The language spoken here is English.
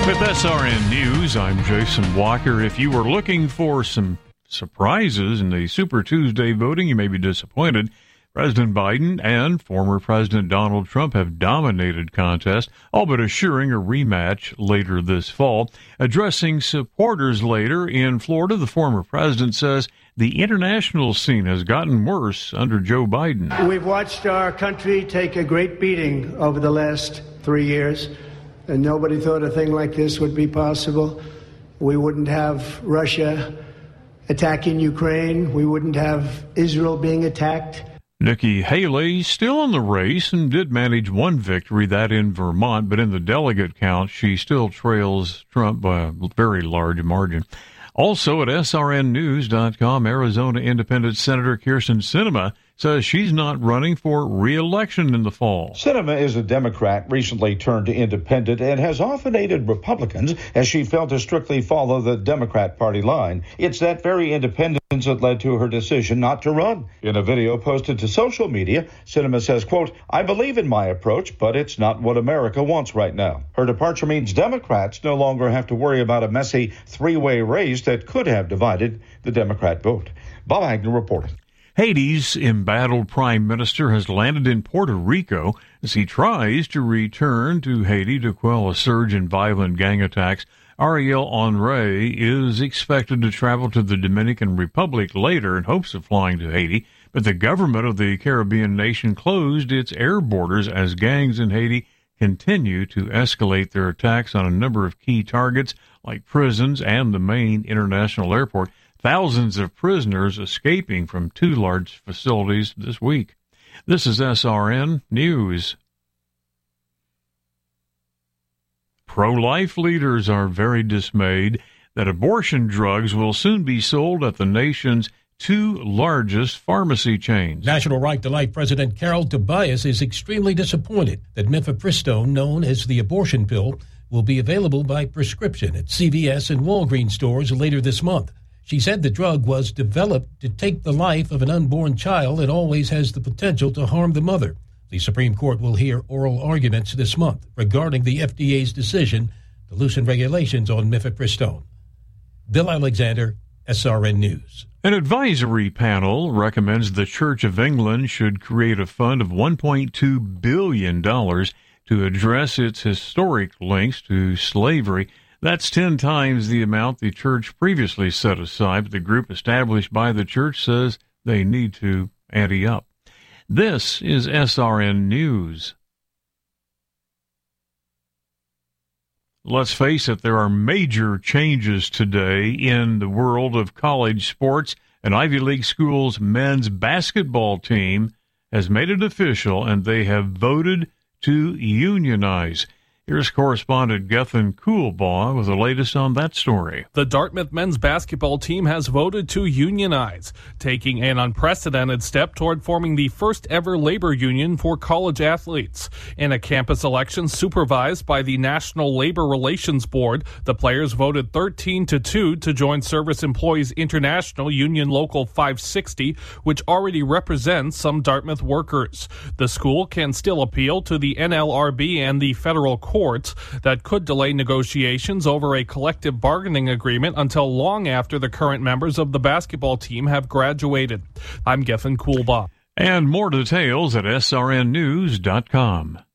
With SRN News, I'm Jason Walker. If you were looking for some surprises in the Super Tuesday voting, you may be disappointed. President Biden and former President Donald Trump have dominated contest, all but assuring a rematch later this fall. Addressing supporters later in Florida, the former president says the international scene has gotten worse under Joe Biden. We've watched our country take a great beating over the last 3 years. And nobody thought a thing like this would be possible. We wouldn't have Russia attacking Ukraine. We wouldn't have Israel being attacked. Nikki Haley still in the race and did manage one victory, that in Vermont, but in the delegate count, she still trails Trump by a very large margin. Also at srnnews.com, Arizona Independent Senator Kyrsten Sinema says she's not running for re-election in the fall. Sinema is a Democrat, recently turned to independent, and has often aided Republicans as she failed to strictly follow the Democrat Party line. It's that very independence that led to her decision not to run. In a video posted to social media, Sinema says, quote, "I believe in my approach, but it's not what America wants right now." Her departure means Democrats no longer have to worry about a messy three-way race that could have divided the Democrat vote. Bob Agnew reporting. Haiti's embattled prime minister has landed in Puerto Rico as he tries to return to Haiti to quell a surge in violent gang attacks. Ariel Henry is expected to travel to the Dominican Republic later in hopes of flying to Haiti, but the government of the Caribbean nation closed its air borders as gangs in Haiti continue to escalate their attacks on a number of key targets like prisons and the main international airport. Thousands of prisoners escaping from two large facilities this week. This is SRN News. Pro-life leaders are very dismayed that abortion drugs will soon be sold at the nation's two largest pharmacy chains. National Right to Life President Carol Tobias is extremely disappointed that mifepristone, known as the abortion pill, will be available by prescription at CVS and Walgreens stores later this month. She said the drug was developed to take the life of an unborn child and always has the potential to harm the mother. The Supreme Court will hear oral arguments this month regarding the FDA's decision to loosen regulations on mifepristone. Bill Alexander, SRN News. An advisory panel recommends the Church of England should create a fund of $1.2 billion to address its historic links to slavery. That's 10 times the amount the church previously set aside, but the group established by the church says they need to ante up. This is SRN News. Let's face it, there are major changes today in the world of college sports. An Ivy League school's men's basketball team has made it official, and they have voted to unionize. Here's correspondent Gethin Coolbaugh with the latest on that story. The Dartmouth men's basketball team has voted to unionize, taking an unprecedented step toward forming the first ever labor union for college athletes. In a campus election supervised by the National Labor Relations Board, the players voted 13-2 to join Service Employees International Union Local 560, which already represents some Dartmouth workers. The school can still appeal to the NLRB and the federal courts that could delay negotiations over a collective bargaining agreement until long after the current members of the basketball team have graduated. I'm Gethin Coolbaugh. And more details at srnnews.com.